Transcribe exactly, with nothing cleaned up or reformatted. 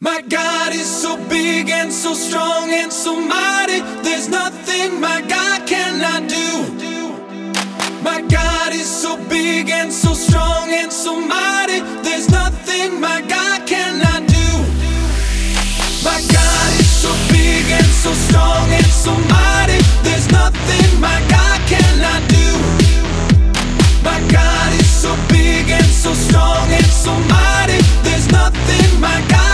My God is so big and so strong and so mighty. There's nothing my God cannot do. My God is so big and so strong and so mighty. There's nothing my God cannot do. My God is so big and so strong and so mighty. There's nothing my God cannot do. My God is so big and so strong and so mighty. There's nothing my God